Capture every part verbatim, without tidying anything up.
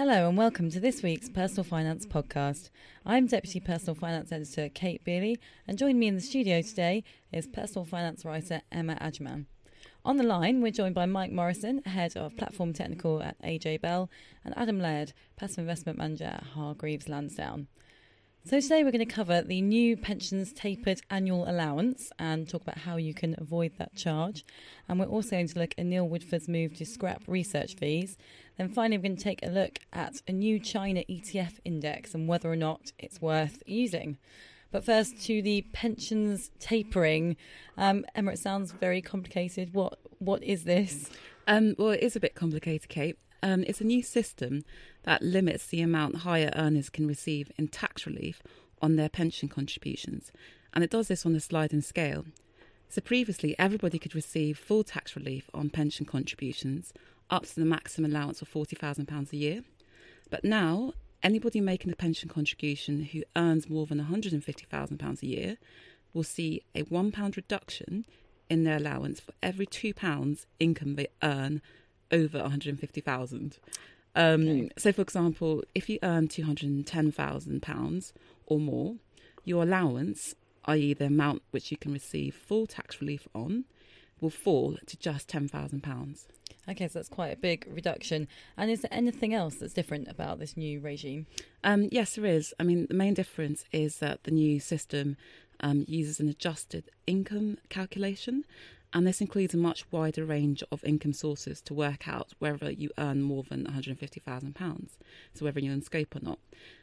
Hello and welcome to this week's Personal Finance Podcast. I'm Deputy Personal Finance Editor Kate Bealey, and joining me in the studio today is Personal Finance writer Emma Ajman. On the line, we're joined by Mike Morrison, Head of Platform Technical at A J Bell, and Adam Laird, Passive Investment Manager at Hargreaves Lansdown. So today we're going to cover the new pensions tapered annual allowance and talk about how you can avoid that charge. And we're also going to look at Neil Woodford's move to scrap research fees. Then finally we're going to take a look at a new China E T F index and whether or not it's worth using. But first to the pensions tapering. Um, Emma, it sounds very complicated. What What is this? Um, well, it is a bit complicated, Kate. Um, it's a new system that limits the amount higher earners can receive in tax relief on their pension contributions. And it does this on a sliding scale. So previously, everybody could receive full tax relief on pension contributions up to the maximum allowance of forty thousand pounds a year. But now, anybody making a pension contribution who earns more than one hundred fifty thousand pounds a year will see a one pound reduction in their allowance for every two pounds income they earn over one hundred fifty thousand. Um, okay. So, for example, if you earn two hundred ten thousand pounds or more, your allowance, that is the amount which you can receive full tax relief on, will fall to just ten thousand pounds. Okay, so that's quite a big reduction. And is there anything else that's different about this new regime? Um, yes, there is. I mean, the main difference is that the new system um, uses an adjusted income calculation. And this includes a much wider range of income sources to work out whether you earn more than one hundred fifty thousand pounds, so whether you're in scope or not.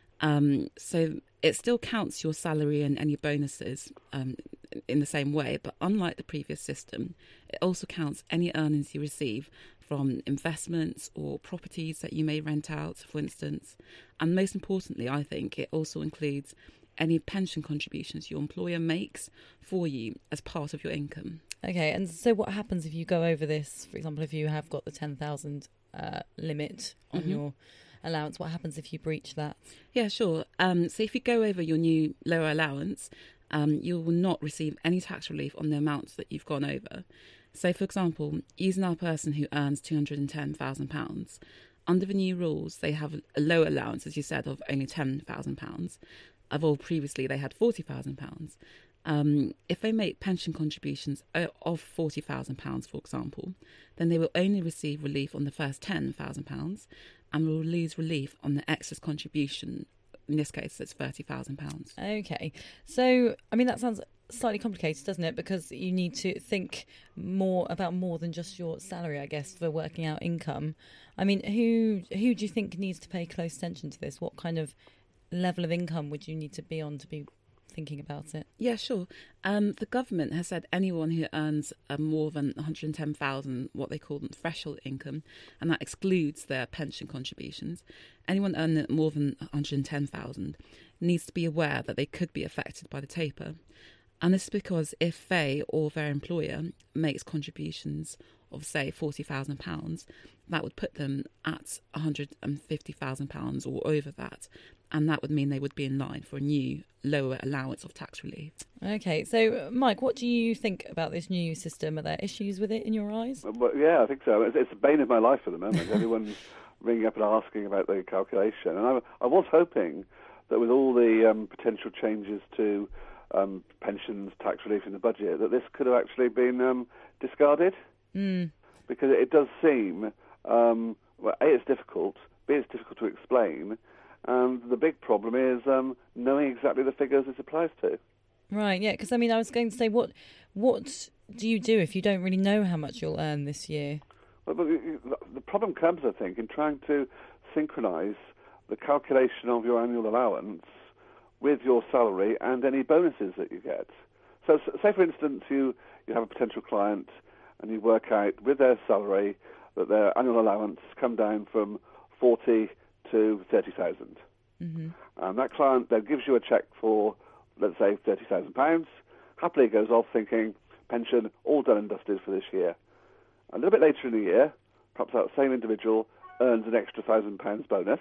Um, so it still counts your salary and any bonuses um, in the same way, but unlike the previous system, it also counts any earnings you receive from investments or properties that you may rent out, for instance. And most importantly, I think it also includes any pension contributions your employer makes for you as part of your income. Okay, and so what happens if you go over this? For example, if you have got the ten thousand uh, limit on mm-hmm. your allowance, what happens if you breach that? Yeah, sure. Um, so if you go over your new lower allowance, um, you will not receive any tax relief on the amounts that you've gone over. So, for example, using our person who earns two hundred ten thousand pounds, under the new rules, they have a lower allowance, as you said, of only ten thousand pounds. Although previously they had forty thousand pounds. Um, if they make pension contributions of forty thousand pounds, for example, then they will only receive relief on the first ten thousand pounds and will lose relief on the excess contribution. In this case, it's thirty thousand pounds. Okay. So, I mean, that sounds slightly complicated, doesn't it? Because you need to think more about more than just your salary, I guess, for working out income. I mean, who who do you think needs to pay close attention to this? What kind of level of income would you need to be on to be thinking about it? Yeah, sure. Um, the government has said anyone who earns uh, more than one hundred ten thousand, what they call threshold income, and that excludes their pension contributions, anyone earning more than one hundred ten thousand needs to be aware that they could be affected by the taper. And this is because if they or their employer makes contributions of, say, forty thousand pounds, that would put them at one hundred fifty thousand pounds or over that. And that would mean they would be in line for a new lower allowance of tax relief. Okay, so Mike, what do you think about this new system? Are there issues with it in your eyes? Well, yeah, I think so. It's, it's the bane of my life at the moment. Everyone's ringing up and asking about the calculation. And I, I was hoping that with all the um, potential changes to um, pensions, tax relief in the budget, that this could have actually been um, discarded. Mm. Because it does seem, um, well, A, it's difficult, B, it's difficult to explain, and the big problem is um, knowing exactly the figures this applies to. Right, yeah, because I mean, I was going to say, what what do you do if you don't really know how much you'll earn this year? Well, but the problem comes, I think, in trying to synchronise the calculation of your annual allowance with your salary and any bonuses that you get. So, say for instance, you, you have a potential client and you work out with their salary that their annual allowance come down from forty to thirty thousand. Mm-hmm. And that client then gives you a cheque for, let's say, thirty thousand pounds, happily goes off thinking, pension, all done and dusted for this year. A little bit later in the year, perhaps that same individual earns an extra one thousand pounds bonus,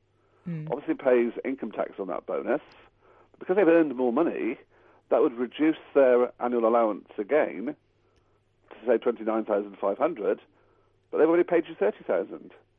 mm. obviously pays income tax on that bonus. But because they've earned more money, that would reduce their annual allowance again to, say, twenty-nine thousand five hundred, but they've already paid you thirty thousand.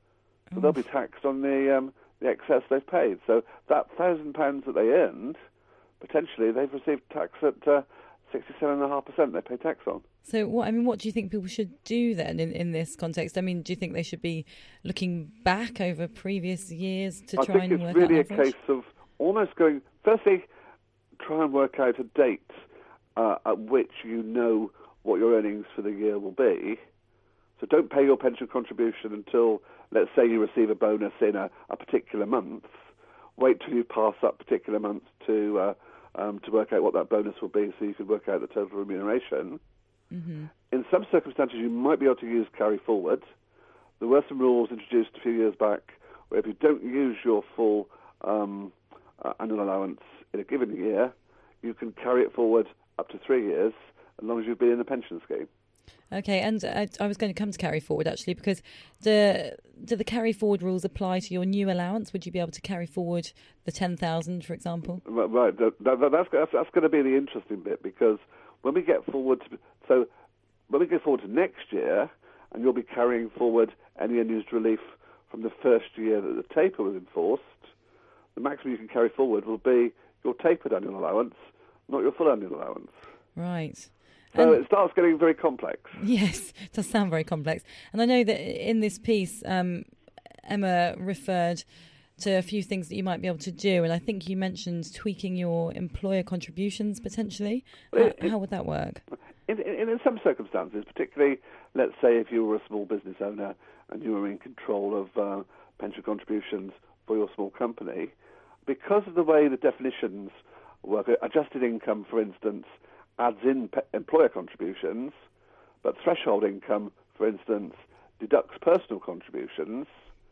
but oh. they'll be taxed on the um, the excess they've paid. So that thousand pounds that they earned, potentially they've received tax at uh, sixty-seven point five percent they pay tax on. So, what I mean, what do you think people should do then in, in this context? I mean, do you think they should be looking back over previous years to I try and work out I think it's really a average? case of almost going, firstly, try and work out a date uh, at which you know what your earnings for the year will be. So don't pay your pension contribution until, let's say, you receive a bonus in a, a particular month. Wait till you pass that particular month to uh, um, to work out what that bonus will be, so you can work out the total remuneration. Mm-hmm. In some circumstances, you might be able to use carry forward. There were some rules introduced a few years back where if you don't use your full um, uh, annual allowance in a given year, you can carry it forward up to three years as long as you've been in the pension scheme. Okay, and uh, I was going to come to carry forward actually, because the do the carry forward rules apply to your new allowance? Would you be able to carry forward the ten thousand, for example? Right, that, that, that's, that's that's going to be the interesting bit, because when we get forward, to, so when we go forward to next year, and you'll be carrying forward any unused relief from the first year that the taper was enforced, the maximum you can carry forward will be your tapered annual allowance, not your full annual allowance. Right. So and it starts getting very complex. Yes, it does sound very complex. And I know that in this piece, um, Emma referred to a few things that you might be able to do. And I think you mentioned tweaking your employer contributions potentially. How, how would that work? In, in, in some circumstances, particularly, let's say if you were a small business owner and you were in control of uh, pension contributions for your small company, because of the way the definitions work, adjusted income, for instance, adds in pe- employer contributions, but threshold income, for instance, deducts personal contributions.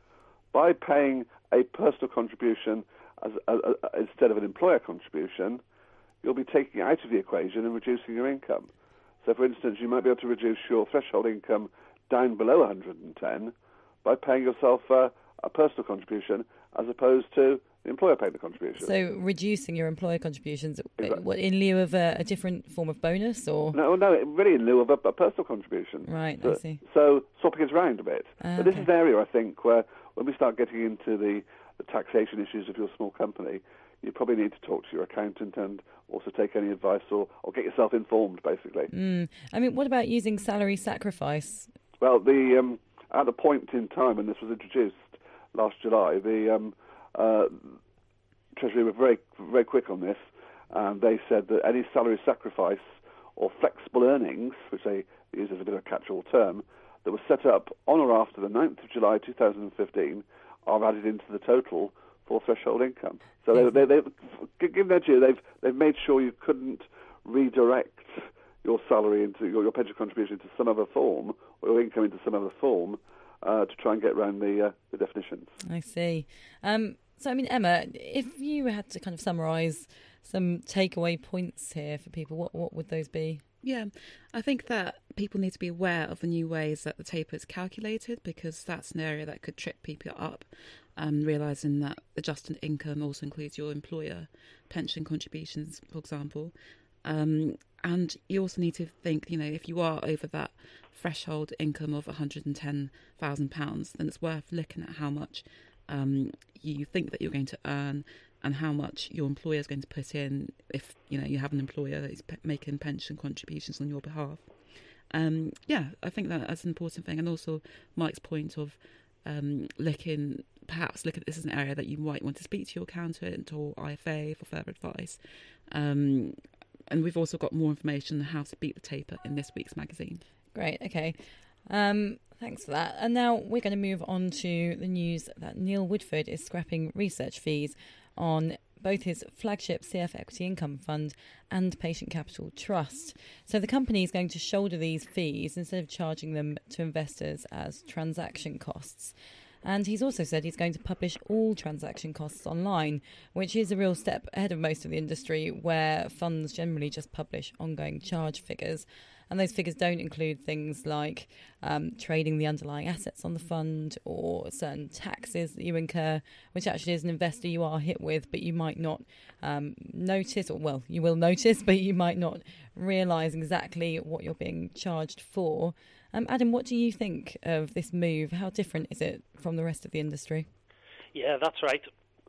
By paying a personal contribution as a, a, a, instead of an employer contribution, you'll be taking it out of the equation and reducing your income. So, for instance, you might be able to reduce your threshold income down below one hundred ten by paying yourself uh, a personal contribution as opposed to the employer paying the contribution. So reducing your employer contributions, Exactly. what, in lieu of a, a different form of bonus, or No, no, really in lieu of a, a personal contribution. Right, so, I see. So swapping it around a bit. Ah, but this okay. is an area, I think, where when we start getting into the, the taxation issues of your small company, you probably need to talk to your accountant and also take any advice or, or get yourself informed, basically. Mm. I mean, what about using salary sacrifice? Well, the um, at a point in time when this was introduced last July, the um, uh, Treasury were very, very quick on this, and they said that any salary sacrifice or flexible earnings, which they use as a bit of a catch-all term, that was set up on or after the ninth of July two thousand fifteen are added into the total for threshold income. So they, they, they, given their due, they've they've made sure you couldn't redirect your salary into your, your pension contribution into some other form, or your income into some other form, uh, to try and get around the uh, the definitions. I see. Um, so, I mean, Emma, if you had to kind of summarise some takeaway points here for people, what what would those be? Yeah, I think that people need to be aware of the new ways that the taper is calculated, because that's an area that could trip people up, um, realising that adjusted income also includes your employer pension contributions, for example. Um, and you also need to think, you know, if you are over that threshold income of one hundred ten thousand pounds, then it's worth looking at how much um, you think that you're going to earn and how much your employer is going to put in if, you know, you have an employer that is pe- making pension contributions on your behalf. Um, yeah, I think that that's an important thing. And also Mike's point of um, looking, perhaps look at this as an area that you might want to speak to your accountant or I F A for further advice. Um, and we've also got more information on how to beat the taper in this week's magazine. Great, okay. Um, thanks for that. And now we're going to move on to the news that Neil Woodford is scrapping research fees on both his flagship C F Equity Income Fund and Patient Capital Trust. So the company is going to shoulder these fees instead of charging them to investors as transaction costs. And he's also said he's going to publish all transaction costs online, which is a real step ahead of most of the industry, where funds generally just publish ongoing charge figures. and those figures don't include things like um, trading the underlying assets on the fund or certain taxes that you incur, which actually as an investor you are hit with, but you might not um, notice, or well, you will notice, but you might not realise exactly what you're being charged for. Um, Adam, what do you think of this move? How different is it from the rest of the industry? Yeah, that's right.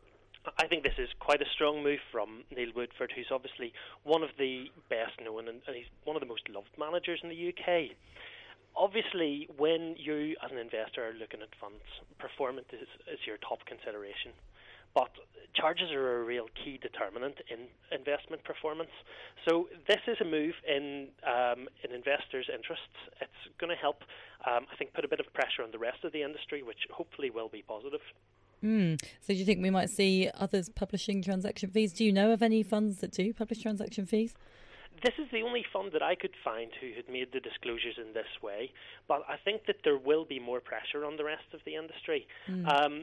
I think this is quite a strong move from Neil Woodford, who's obviously one of the best known and he's one of the most loved managers in the U K. Obviously, when you as an investor are looking at funds, performance is, is your top consideration. But charges are a real key determinant in investment performance. So this is a move in um, in investors' interests. It's going to help, um, I think, put a bit of pressure on the rest of the industry, which hopefully will be positive. Mm. So do you think we might see others publishing transaction fees? Do you know of any funds that do publish transaction fees? This is the only fund that I could find who had made the disclosures in this way, but I think that there will be more pressure on the rest of the industry. Mm. Um,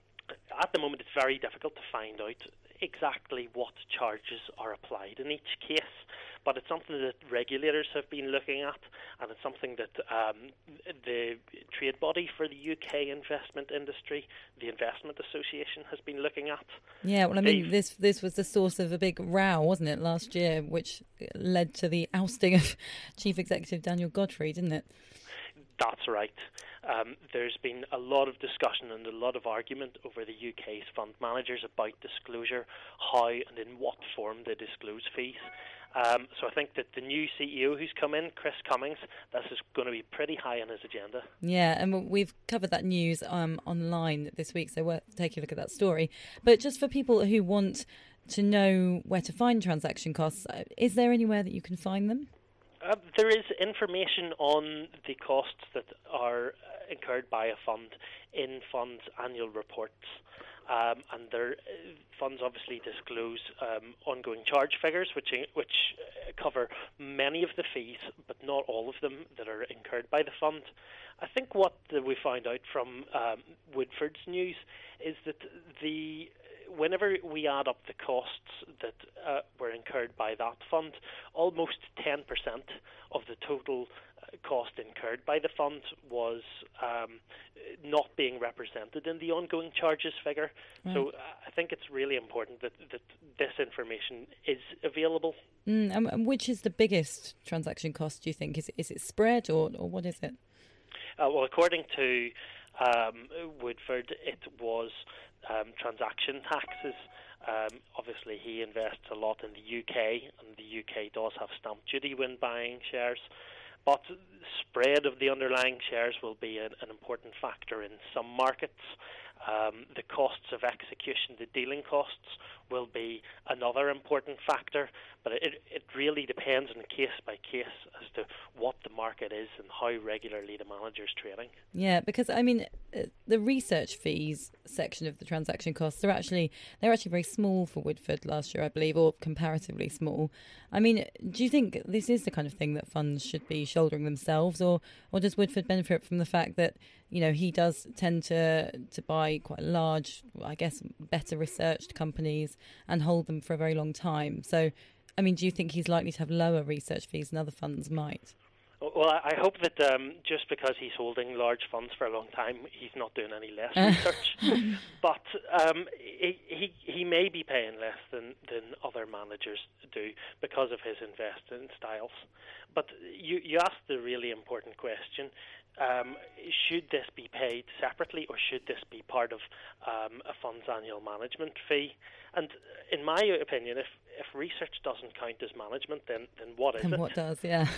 at the moment, it's very difficult to find out exactly what charges are applied in each case, but it's something that regulators have been looking at, and it's something that um, the trade body for the U K investment industry, the Investment Association, has been looking at. Yeah, well, I mean, They've, this this was the source of a big row, wasn't it, last year, which led to the ousting of Chief Executive Daniel Godfrey, didn't it? That's right. Um, there's been a lot of discussion and a lot of argument over the U K's fund managers about disclosure, how and in what form they disclose fees. Um, so I think that the new C E O who's come in, Chris Cummings, this is going to be pretty high on his agenda. Yeah, and we've covered that news um, online this week, so we'll take a look at that story. But just for people who want to know where to find transaction costs, is there anywhere that you can find them? Uh, there is information on the costs that are incurred by a fund in funds' annual reports. Um, and their uh, funds obviously disclose um, ongoing charge figures, which which cover many of the fees, but not all of them that are incurred by the fund. I think what we found out from um, Woodford's news is that the whenever we add up the costs that uh, were incurred by that fund, almost ten percent of the total cost incurred by the fund was um, not being represented in the ongoing charges figure. Right. So uh, I think it's really important that, that this information is available. Mm, and, and which is the biggest transaction cost, do you think? Is, is it spread or, or what is it? Uh, well, according to um, Woodford, it was um, transaction taxes. Um, obviously, he invests a lot in the U K, and the U K does have stamp duty when buying shares. But spread of the underlying shares will be an, an important factor in some markets. Um, the costs of execution, the dealing costs, will be another important factor. But it, it really depends on case by case as to what the market is and how regularly the manager's trading. Yeah, because I mean, the research fees section of the transaction costs are actually they're actually very small for Woodford last year, I believe, or comparatively small. I mean, do you think this is the kind of thing that funds should be shouldering themselves, or or does Woodford benefit from the fact that, you know, he does tend to to buy quite large, I guess, better researched companies and hold them for a very long time? So, I mean, do you think he's likely to have lower research fees than other funds might? Well, I hope that um, just because he's holding large funds for a long time, he's not doing any less research. But um, he, he he may be paying less than, than other managers do because of his investing styles. But you, you asked the really important question. Um, should this be paid separately, or should this be part of um, a fund's annual management fee? And in my opinion, if, if research doesn't count as management, then, then what is and it? What does, yeah.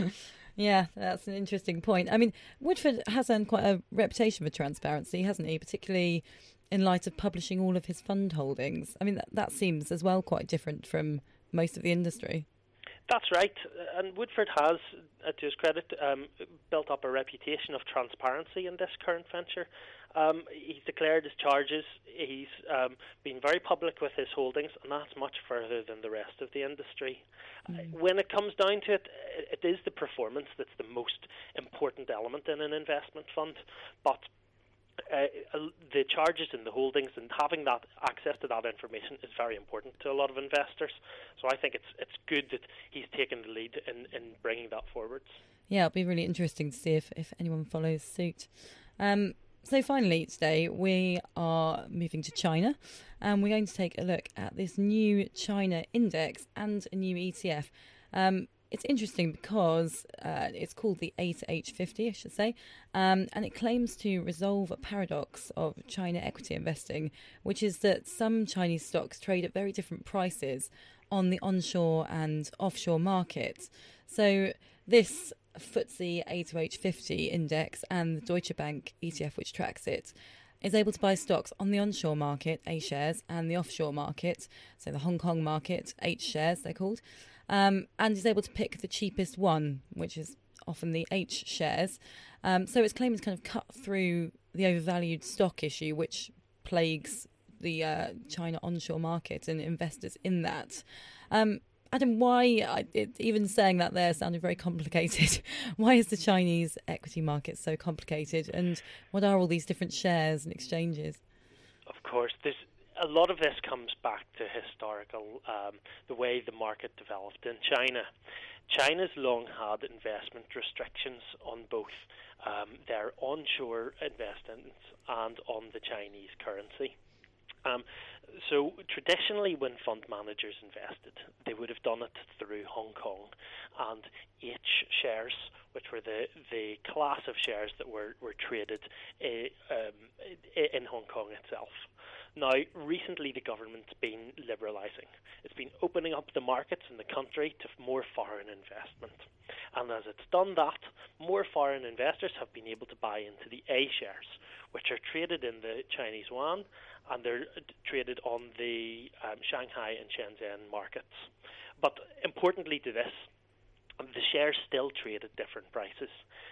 Yeah, that's an interesting point. I mean, Woodford has earned quite a reputation for transparency, hasn't he? Particularly in light of publishing all of his fund holdings. I mean, that, that seems as well quite different from most of the industry. That's right, and Woodford has, uh, to his credit, um, built up a reputation of transparency in this current venture. Um, he's declared his charges, he's um, been very public with his holdings, and that's much further than the rest of the industry. Mm. When it comes down to it, it is the performance that's the most important element in an investment fund, but Uh, the charges in the holdings and having that access to that information is very important to a lot of investors. So I think it's it's good that he's taken the lead in, in bringing that forwards. Yeah, it'll be really interesting to see if, if anyone follows suit. Um, so finally today we are moving to China, and we're going to take a look at this new China index and a new E T F. Um, It's interesting because uh, it's called the A to H fifty, I should say, um, and it claims to resolve a paradox of China equity investing, which is that some Chinese stocks trade at very different prices on the onshore and offshore markets. So this F T S E A to H fifty index and the Deutsche Bank E T F, which tracks it, is able to buy stocks on the onshore market, A shares, and the offshore market, so the Hong Kong market, H shares they're called, um, and is able to pick the cheapest one, which is often the H shares. Um, so its claim is kind of cut through the overvalued stock issue, which plagues the uh, China onshore market and investors in that. Um, Adam, why, I, it, even saying that there sounded very complicated, why is the Chinese equity market so complicated, and what are all these different shares and exchanges? Of course, there's a lot of this comes back to historical, um, the way the market developed in China. China's long had investment restrictions on both um, their onshore investments and on the Chinese currency. Um, so traditionally when fund managers invested, they would have done it through Hong Kong and H shares, which were the, the class of shares that were, were traded uh, um, in Hong Kong itself. Now, recently the government's been liberalising. It's been opening up the markets in the country to more foreign investment. And as it's done that, more foreign investors have been able to buy into the A shares, which are traded in the Chinese yuan, and they're traded on the um, Shanghai and Shenzhen markets. But importantly to this, the shares still trade at different prices.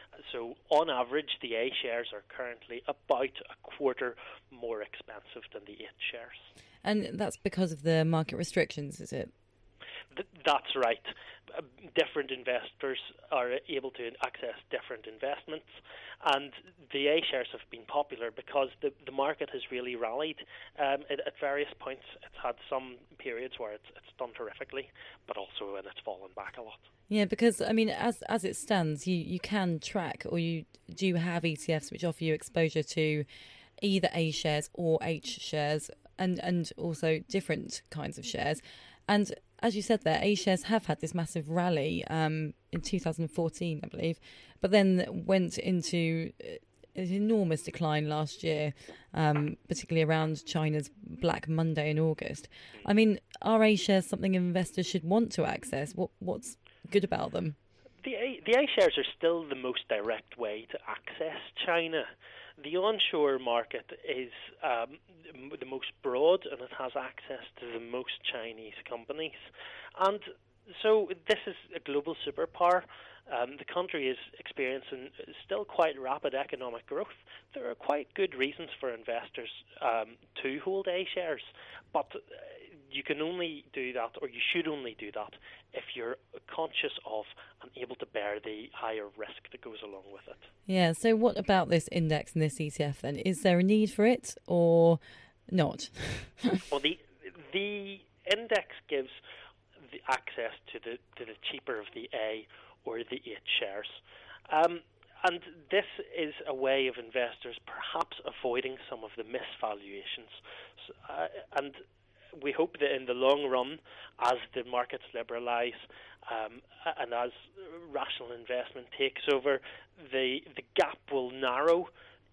So on average, the A shares are currently about a quarter more expensive than the H shares. And that's because of the market restrictions, is it? Th- that's right. Uh, different investors are able to access different investments, and the A shares have been popular because the, the market has really rallied um, at, at various points. It's had some periods where it's, it's done terrifically, but also when it's fallen back a lot. Yeah, because, I mean, as as it stands, you, you can track, or you do have E T Fs which offer you exposure to either A shares or H shares, and, and also different kinds of shares. And as you said there, A shares have had this massive rally um, in two thousand fourteen, I believe, but then went into an enormous decline last year, um, particularly around China's Black Monday in August. I mean, are A shares something investors should want to access? What What's good about them? The A, the A shares are still the most direct way to access China. The onshore market is um, the most broad, and it has access to the most Chinese companies. And so this is a global superpower. Um, the country is experiencing still quite rapid economic growth. There are quite good reasons for investors um, to hold A shares, but you can only do that, or you should only do that, if you're conscious of and able to bear the higher risk that goes along with it. Yeah, so what about this index and this E T F then? Is there a need for it or not? Well, the the index gives the access to the to the cheaper of the A or the H shares. Um, and this is a way of investors perhaps avoiding some of the misvaluations. So, uh, and we hope that in the long run, as the markets liberalise um, and as rational investment takes over, the the gap will narrow.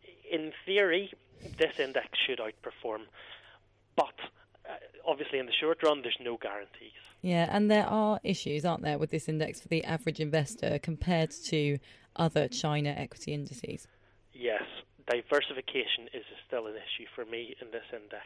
In theory, this index should outperform, but uh, obviously in the short run, there's no guarantees. Yeah, and there are issues, aren't there, with this index for the average investor compared to other China equity indices? Yes, diversification is still an issue for me in this index.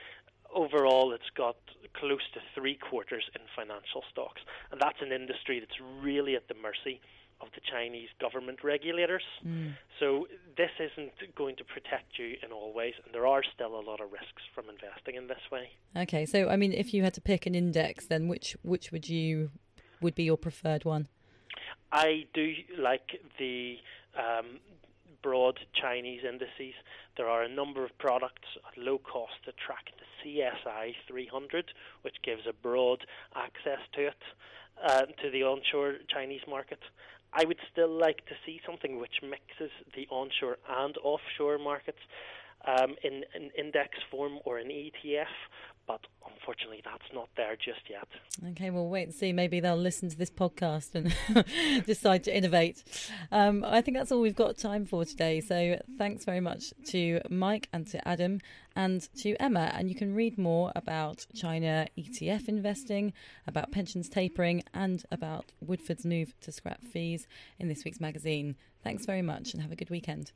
Overall, it's got close to three quarters in financial stocks, and that's an industry that's really at the mercy of the Chinese government regulators. Mm. So this isn't going to protect you in all ways, and there are still a lot of risks from investing in this way. Okay, so I mean, if you had to pick an index, then which which would you would be your preferred one? I do like the um, broad Chinese indices. There are a number of products at low cost that track the C S I three hundred, which gives a broad access to it, uh, to the onshore Chinese market. I would still like to see something which mixes the onshore and offshore markets um, in an index form or an E T F, but unfortunately that's not there just yet. Okay, we'll wait and see. Maybe they'll listen to this podcast and decide to innovate. Um, I think that's all we've got time for today. So thanks very much to Mike and to Adam and to Emma. And you can read more about China E T F investing, about pensions tapering, and about Woodford's move to scrap fees in this week's magazine. Thanks very much and have a good weekend.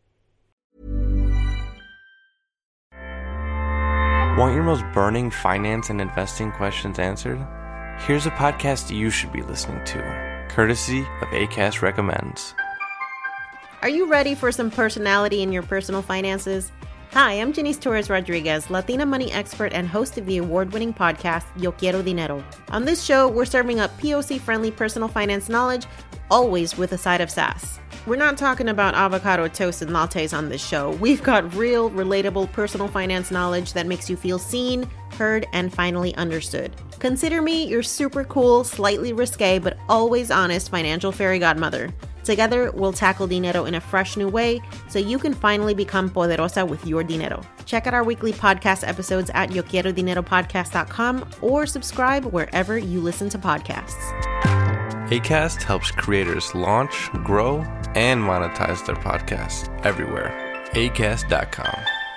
Want your most burning finance and investing questions answered? Here's a podcast you should be listening to, courtesy of Acast Recommends. Are you ready for some personality in your personal finances? Hi, I'm Janice Torres Rodriguez, Latina money expert and host of the award-winning podcast, Yo Quiero Dinero. On this show, we're serving up P O C-friendly personal finance knowledge, always with a side of sass. We're not talking about avocado toast and lattes on this show. We've got real, relatable personal finance knowledge that makes you feel seen, heard, and finally understood. Consider me your super cool, slightly risque, but always honest financial fairy godmother. Together, we'll tackle dinero in a fresh new way so you can finally become poderosa with your dinero. Check out our weekly podcast episodes at yo quiero dinero podcast dot com or subscribe wherever you listen to podcasts. Acast helps creators launch, grow, and monetize their podcasts everywhere. acast dot com.